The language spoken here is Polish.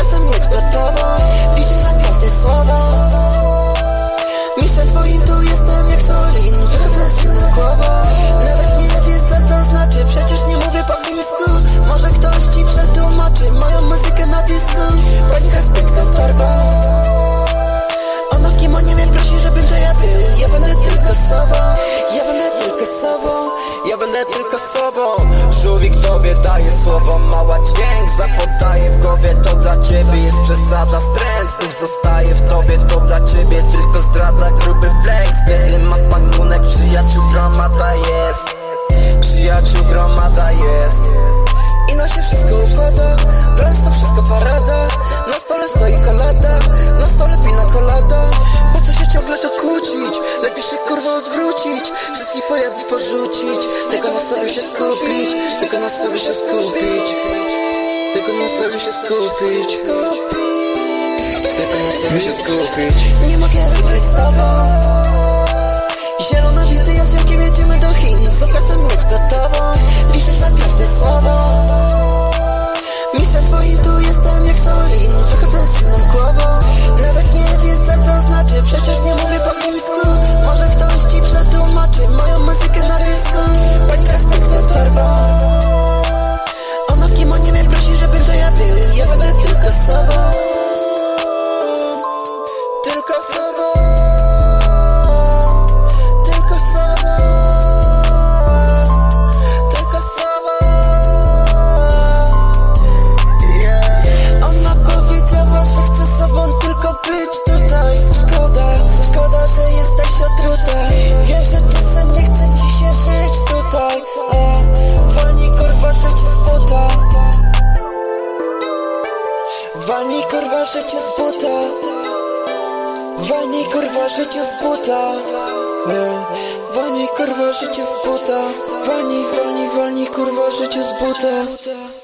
chcę mieć gotową. Liczę za każde słowo. Mistrzem twoim tu jestem jak Solin. Wychodzę z zimną głową. Nawet nie wiesz co to znaczy, przecież nie mówię po chińsku. Może ktoś ci przetłumaczy moją muzykę na dysku. Panika z piękną torbą. Ona w kimonie mnie prosi, żebym to ja był. Ja będę tylko sobą. Ja będę tylko sobą. Ja będę tylko sobą. Żółwik tobie daje słowo, mała dźwięk zapodaje w głowie. To dla ciebie jest przesada, stręt znów zostaje w tobie. To dla ciebie tylko zdrada, gruby flex. Kiedy ma pakunek, przyjaciół gromada jest. Przyjaciół gromada jest. I na się wszystko układa. Dla nas to wszystko parada. Na stole stoi kolada. Na stole pina kolada. Po co się ciągle to kłócić? Lepiej się kurwa odwrócić. Wszystkich pojawów porzucić. Tylko na sobie się skupić. Tylko na sobie się skupić. Tylko na sobie się skupić. Tylko na sobie się skupić. Nie mogę wygrać z tobą. Zielona widzę, ja z Jankiem jedziemy do Chin. Słuchaj, chcę mieć gotową. Liczę za każde słowo. Mistrzem twoim tu jestem jak Solin. Wychodzę z zimną głową. Nawet nie wiesz co to znaczy, przecież nie mówię po chińsku. Może ktoś ci przetłumaczy moją muzykę na dysku. Panika z piękną torbą. Ona w kimonie mnie prosi, żebym to ja był. Ja będę tylko sobą. Tylko sobą. Tylko sobą. Tylko sobą. Yeah. Ona powiedziała, że chce sobą tylko być tutaj. Szkoda, szkoda, że jesteś otruta. Wiesz, że czasem nie chce ci się żyć tutaj. Walnij kurwa życie z buta. Walnij kurwa życie z buta. Walnij kurwa życie z buta. Walnij kurwa życie z buta. Walnij kurwa życie z buta.